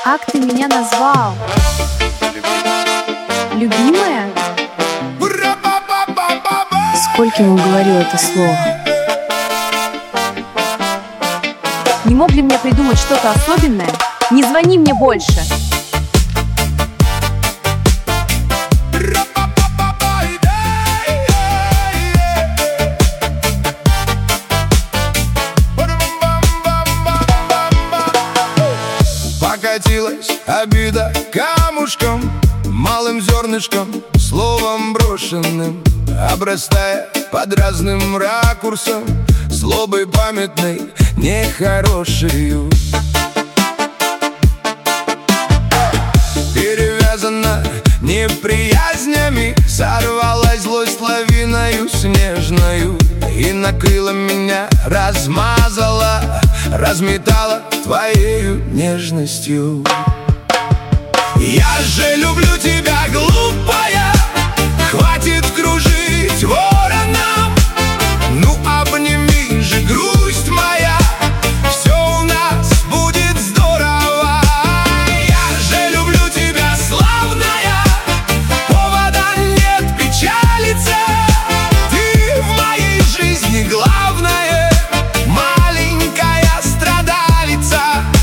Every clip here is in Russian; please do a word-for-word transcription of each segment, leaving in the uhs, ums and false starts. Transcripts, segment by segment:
Как ты меня назвал? Любимая? Сколько ему говорил это слово? Не мог ли мне придумать что-то особенное? Не звони мне больше! Покатилась обида камушком, малым зернышком, словом брошенным, обрастая под разным ракурсом, злобой памятной, нехорошею. Перевязана неприязнями, сорвалась злость лавиною снежною и накрыла меня, размазала, разметала твоею нежностью. Я же люблю тебя, глупая, хватит кружить вороном. Ну обними же, грусть моя, все у нас будет здорово. Я же люблю тебя, славная, повода нет печалиться. Ты в моей жизни главное, маленькая страдалица.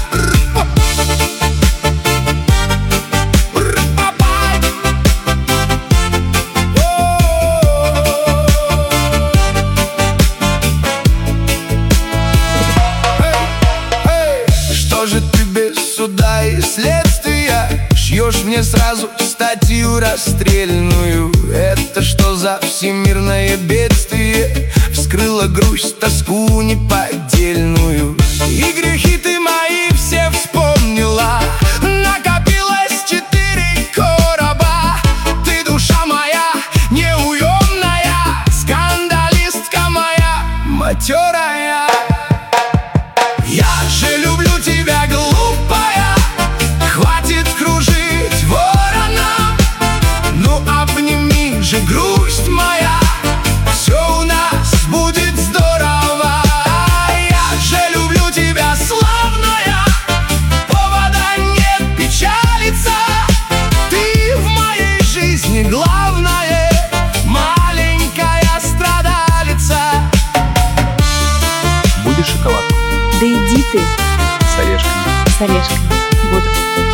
Что же ты без суда и следствия шьешь мне сразу статью расстрельную? Это что за всемирное бедствие вскрыло грусть, тоску неподдельную? И грехи ты мои все вспомнила, накопилось четыре короба. Ты душа моя неуемная, скандалистка моя матерая. Я же люблю тебя, глупая, хватит кружить вороном. Ну обними же, грусть моя, все у нас будет здорово. Я же люблю тебя, славная, повода нет печалиться. Ты в моей жизни главное, маленькая страдалица. Будешь шоколадку? Да иди ты! С орешками. С орешками. Буду.